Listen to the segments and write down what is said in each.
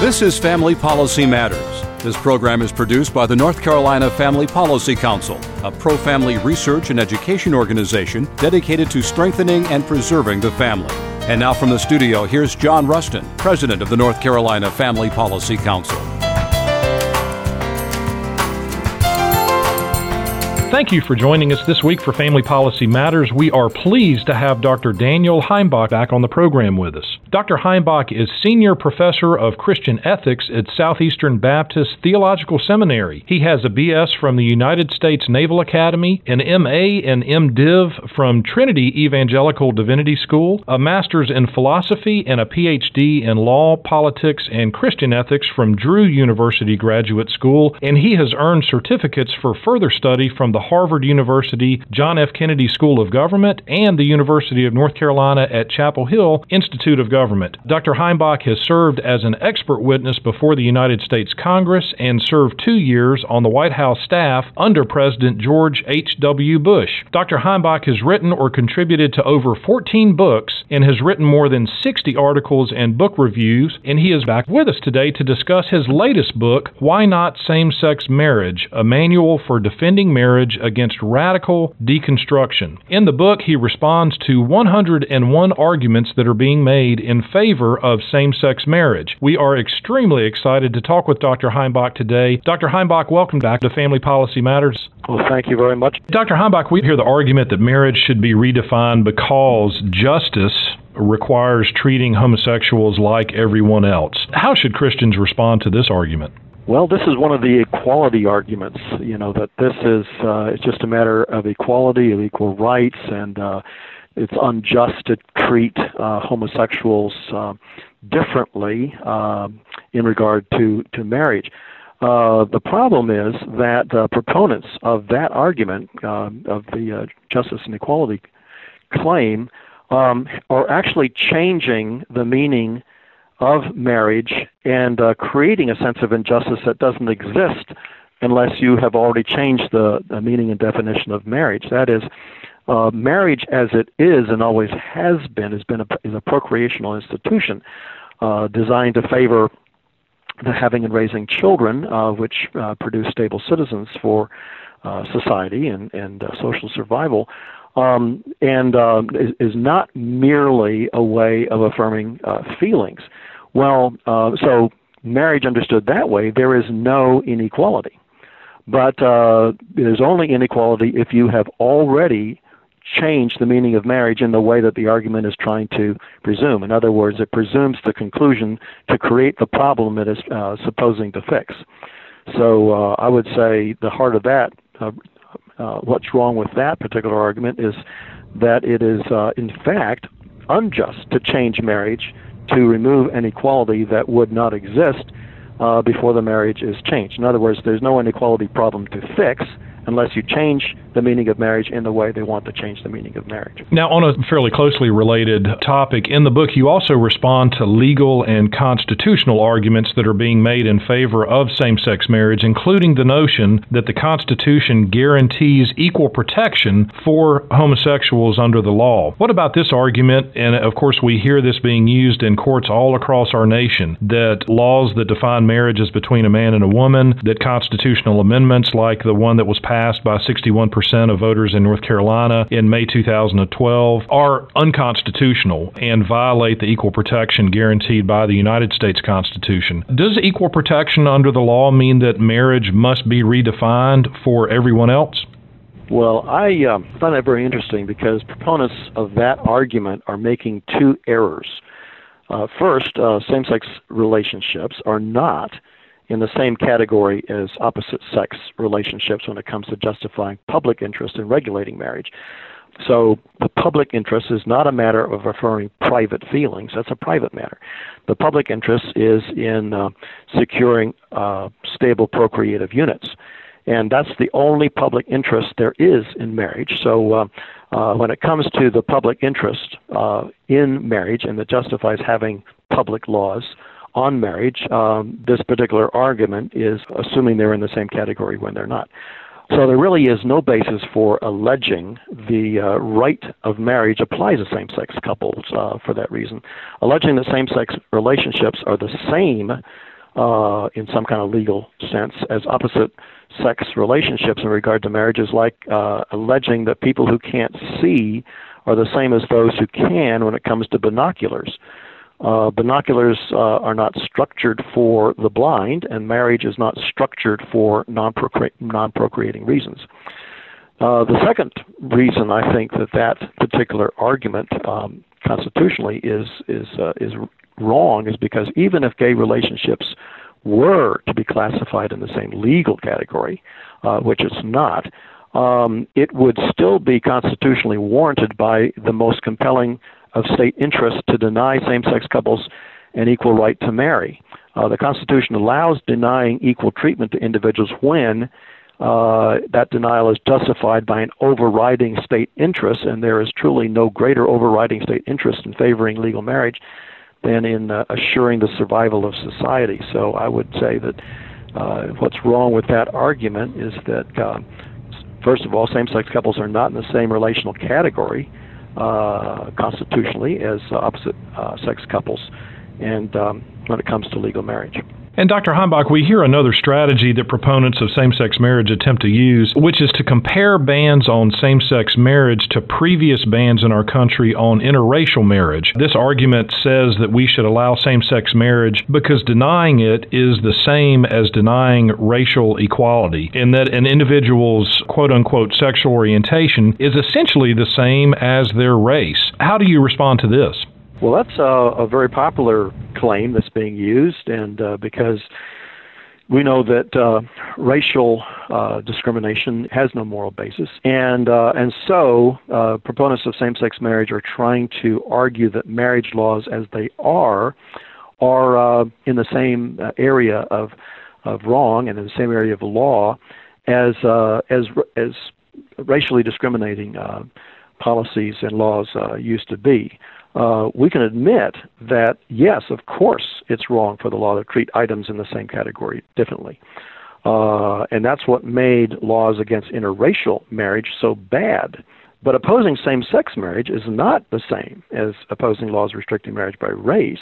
This is Family Policy Matters. This program is produced by the North Carolina Family Policy Council, a pro-family research and education organization dedicated to strengthening and preserving the family. And now from the studio, here's John Rustin, President of the North Carolina Family Policy Council. Thank you for joining us this week for Family Policy Matters. We are pleased to have Dr. Daniel Heimbach back on the program with us. Dr. Heimbach is Senior Professor of Christian Ethics at Southeastern Baptist Theological Seminary. He has a B.S. from the United States Naval Academy, an M.A. and M.Div. from Trinity Evangelical Divinity School, a Master's in Philosophy, and a Ph.D. in Law, Politics, and Christian Ethics from Drew University Graduate School, and he has earned certificates for further study from the Harvard University John F. Kennedy School of Government and the University of North Carolina at Chapel Hill Institute of Government. Dr. Heimbach has served as an expert witness before the United States Congress and served 2 years on the White House staff under President George H.W. Bush. Dr. Heimbach has written or contributed to over 14 books and has written more than 60 articles and book reviews, and he is back with us today to discuss his latest book, Why Not Same-Sex Marriage? A Manual for Defending Marriage Against Radical Deconstruction. In the book, he responds to 101 arguments that are being made in favor of same-sex marriage. We are extremely excited to talk with Dr. Heimbach today. Dr. Heimbach, welcome back to Family Policy Matters. Well, thank you very much. Dr. Heimbach, we hear the argument that marriage should be redefined because justice requires treating homosexuals like everyone else. How should Christians respond to this argument? Well, this is one of the equality arguments, that this is it's just a matter of equality, of equal rights, and it's unjust to treat homosexuals differently in regard to marriage. The problem is that proponents of that argument, of the justice and equality claim, are actually changing the meaning of marriage and creating a sense of injustice that doesn't exist unless you have already changed the meaning and definition of marriage. That is, marriage as it is and always is a procreational institution designed to favor the having and raising children, which produce stable citizens for society and social survival. Is not merely a way of affirming feelings. Well, so marriage understood that way, there is no inequality. But there's only inequality if you have already changed the meaning of marriage in the way that the argument is trying to presume. In other words, it presumes the conclusion to create the problem it is supposing to fix. So I would say the heart of that what's wrong with that particular argument is that it is, in fact, unjust to change marriage to remove an equality that would not exist before the marriage is changed. In other words, there's no inequality problem to fix unless you change the meaning of marriage in the way they want to change the meaning of marriage. Now, on a fairly closely related topic, in the book you also respond to legal and constitutional arguments that are being made in favor of same-sex marriage, including the notion that the Constitution guarantees equal protection for homosexuals under the law. What about this argument? And of course we hear this being used in courts all across our nation, that laws that define marriage as between a man and a woman, that constitutional amendments like the one that was passed by 61% of voters in North Carolina in May 2012 are unconstitutional and violate the equal protection guaranteed by the United States Constitution. Does equal protection under the law mean that marriage must be redefined for everyone else? Well, I find that very interesting because proponents of that argument are making two errors. First, same-sex relationships are not in the same category as opposite-sex relationships when it comes to justifying public interest in regulating marriage. So the public interest is not a matter of affirming private feelings. That's a private matter. The public interest is in securing stable procreative units. And that's the only public interest there is in marriage. So when it comes to the public interest in marriage and that justifies having public laws on marriage, this particular argument is assuming they're in the same category when they're not. So there really is no basis for alleging the right of marriage applies to same-sex couples for that reason. Alleging that same-sex relationships are the same in some kind of legal sense as opposite-sex relationships in regard to marriage is like alleging that people who can't see are the same as those who can when it comes to binoculars. Binoculars are not structured for the blind, and marriage is not structured for non-procreating reasons. The second reason I think that particular argument constitutionally is wrong is because even if gay relationships were to be classified in the same legal category, which it's not, it would still be constitutionally warranted by the most compelling of state interest to deny same-sex couples an equal right to marry. The Constitution allows denying equal treatment to individuals when that denial is justified by an overriding state interest, and there is truly no greater overriding state interest in favoring legal marriage than in assuring the survival of society. So I would say that what's wrong with that argument is that, first of all, same-sex couples are not in the same relational category constitutionally as opposite-sex couples, and when it comes to legal marriage. And Dr. Heimbach, we hear another strategy that proponents of same-sex marriage attempt to use, which is to compare bans on same-sex marriage to previous bans in our country on interracial marriage. This argument says that we should allow same-sex marriage because denying it is the same as denying racial equality, in that an individual's quote-unquote sexual orientation is essentially the same as their race. How do you respond to this? Well, that's a very popular claim that's being used, and because we know that racial discrimination has no moral basis, and so proponents of same-sex marriage are trying to argue that marriage laws, as they are in the same area of wrong and in the same area of law as racially discriminating policies and laws used to be. We can admit that, yes, of course, it's wrong for the law to treat items in the same category differently. And that's what made laws against interracial marriage so bad. But opposing same-sex marriage is not the same as opposing laws restricting marriage by race.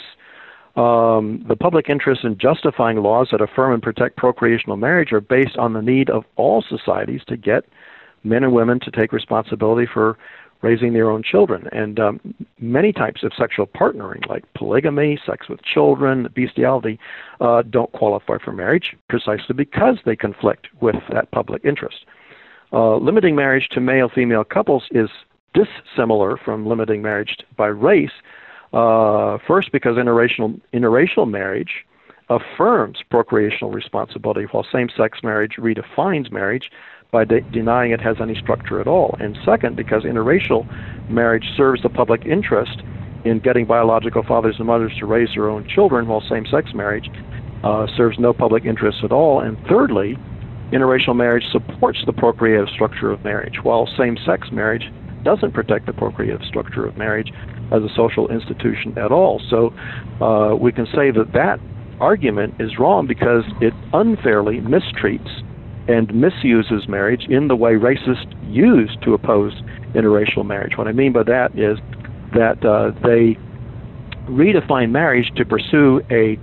The public interest in justifying laws that affirm and protect procreational marriage are based on the need of all societies to get men and women to take responsibility for raising their own children. And many types of sexual partnering, like polygamy, sex with children, bestiality, don't qualify for marriage precisely because they conflict with that public interest. Limiting marriage to male-female couples is dissimilar from limiting marriage by race, first because interracial marriage affirms procreational responsibility, while same-sex marriage redefines marriage by denying it has any structure at all. And second, because interracial marriage serves the public interest in getting biological fathers and mothers to raise their own children, while same-sex marriage serves no public interest at all. And thirdly, interracial marriage supports the procreative structure of marriage, while same-sex marriage doesn't protect the procreative structure of marriage as a social institution at all. So we can say that argument is wrong because it unfairly mistreats and misuses marriage in the way racists use to oppose interracial marriage. What I mean by that is that they redefine marriage to pursue a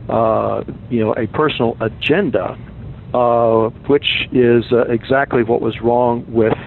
personal agenda, which is exactly what was wrong with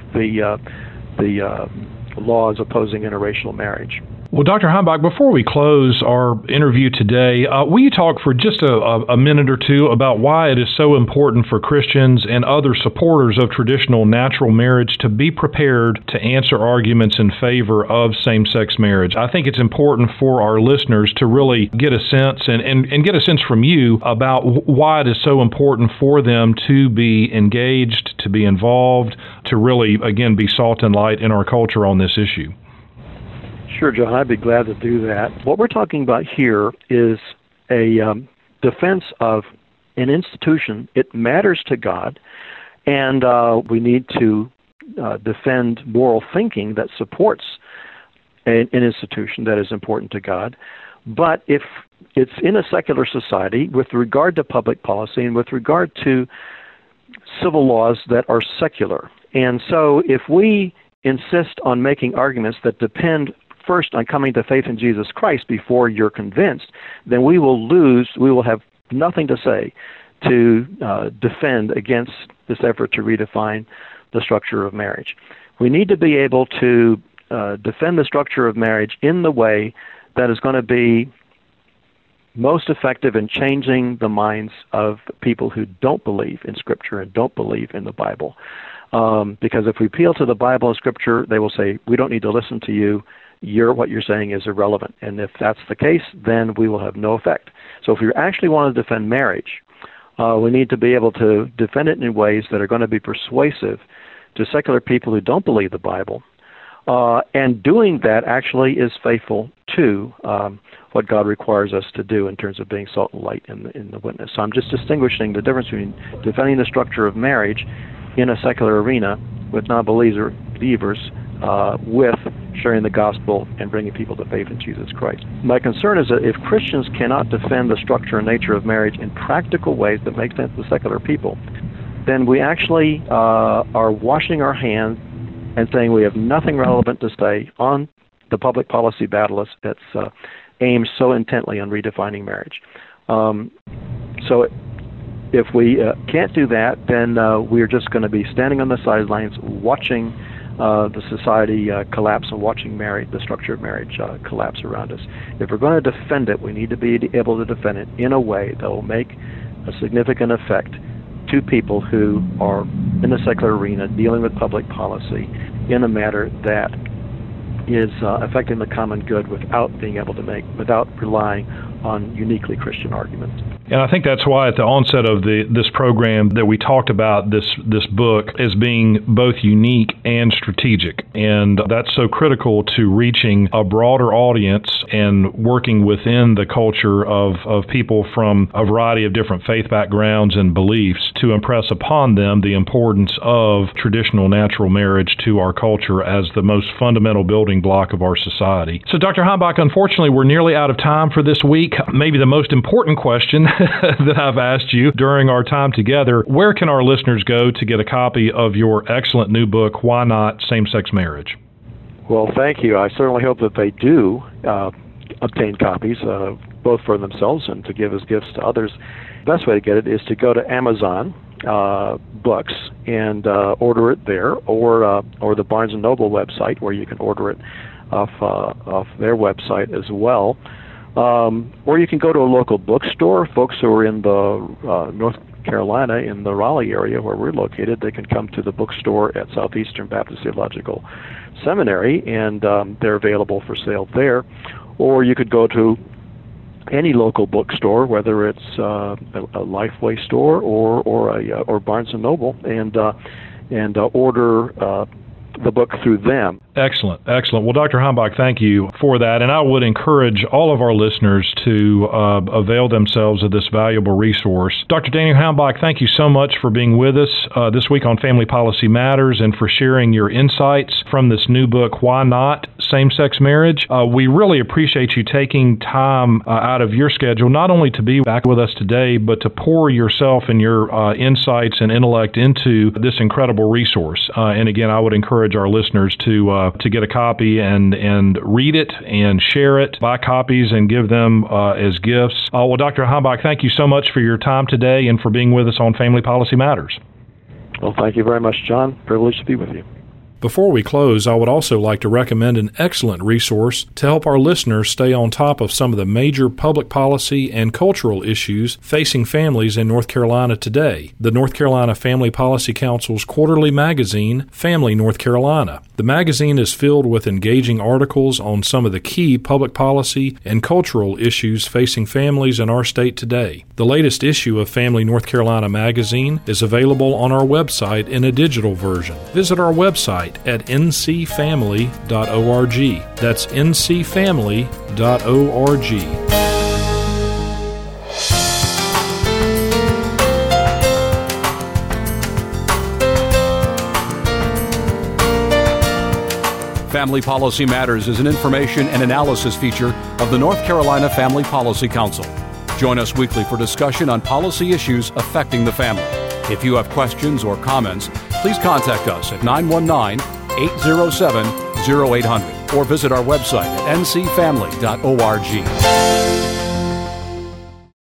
the laws opposing interracial marriage. Well, Dr. Heimbach, before we close our interview today, will you talk for just a minute or two about why it is so important for Christians and other supporters of traditional natural marriage to be prepared to answer arguments in favor of same-sex marriage? I think it's important for our listeners to really get a sense and get a sense from you about why it is so important for them to be engaged, to be involved, to really, again, be salt and light in our culture on this issue. Sure, John, I'd be glad to do that. What we're talking about here is a defense of an institution. It matters to God, and we need to defend moral thinking that supports an institution that is important to God. But if it's in a secular society, with regard to public policy and with regard to civil laws that are secular, and so if we insist on making arguments that depend first on coming to faith in Jesus Christ before you're convinced, then we will have nothing to say to defend against this effort to redefine the structure of marriage. We need to be able to defend the structure of marriage in the way that is going to be most effective in changing the minds of people who don't believe in Scripture and don't believe in the Bible. Because if we appeal to the Bible and Scripture, they will say, we don't need to listen to you. What you're saying is irrelevant. And if that's the case, then we will have no effect. So if we actually want to defend marriage, we need to be able to defend it in ways that are going to be persuasive to secular people who don't believe the Bible. And doing that actually is faithful to what God requires us to do in terms of being salt and light in the witness. So I'm just distinguishing the difference between defending the structure of marriage in a secular arena with non-believers with sharing the gospel and bringing people to faith in Jesus Christ. My concern is that if Christians cannot defend the structure and nature of marriage in practical ways that make sense to secular people, then we actually are washing our hands and saying we have nothing relevant to say on the public policy battle that's aimed so intently on redefining marriage. So if we can't do that, then we're just going to be standing on the sidelines watching the society collapse and watching the structure of marriage collapse around us. If we're going to defend it, we need to be able to defend it in a way that will make a significant effect to people who are in the secular arena dealing with public policy in a manner that is affecting the common good without relying on uniquely Christian arguments. And I think that's why at the onset of this program that we talked about this book as being both unique and strategic. And that's so critical to reaching a broader audience and working within the culture of people from a variety of different faith backgrounds and beliefs to impress upon them the importance of traditional natural marriage to our culture as the most fundamental building block of our society. So Dr. Heimbach, unfortunately, we're nearly out of time for this week. Maybe the most important question that I've asked you during our time together, where can our listeners go to get a copy of your excellent new book, Why Not Same-Sex Marriage? Well, thank you. I certainly hope that they do obtain copies, both for themselves and to give as gifts to others. The best way to get it is to go to Amazon Books and order it there, or the Barnes & Noble website, where you can order it off their website as well. Or you can go to a local bookstore. Folks who are in the North Carolina, in the Raleigh area where we're located, they can come to the bookstore at Southeastern Baptist Theological Seminary, and they're available for sale there. Or you could go to any local bookstore, whether it's a Lifeway store or Barnes & Noble, and order the book through them. Excellent. Well, Dr. Heimbach, thank you for that. And I would encourage all of our listeners to avail themselves of this valuable resource. Dr. Daniel Heimbach, thank you so much for being with us this week on Family Policy Matters and for sharing your insights from this new book, Why Not Same-Sex Marriage. We really appreciate you taking time out of your schedule, not only to be back with us today, but to pour yourself and your insights and intellect into this incredible resource. And again, I would encourage our listeners to get a copy and read it and share it, buy copies and give them as gifts. Well, Dr. Heimbach, thank you so much for your time today and for being with us on Family Policy Matters. Well, thank you very much, John. Privileged to be with you. Before we close, I would also like to recommend an excellent resource to help our listeners stay on top of some of the major public policy and cultural issues facing families in North Carolina today. The North Carolina Family Policy Council's quarterly magazine, Family North Carolina. The magazine is filled with engaging articles on some of the key public policy and cultural issues facing families in our state today. The latest issue of Family North Carolina magazine is available on our website in a digital version. Visit our website at ncfamily.org. That's ncfamily.org. Family Policy Matters is an information and analysis feature of the North Carolina Family Policy Council. Join us weekly for discussion on policy issues affecting the family. If you have questions or comments, please contact us at 919-807-0800 or visit our website at ncfamily.org.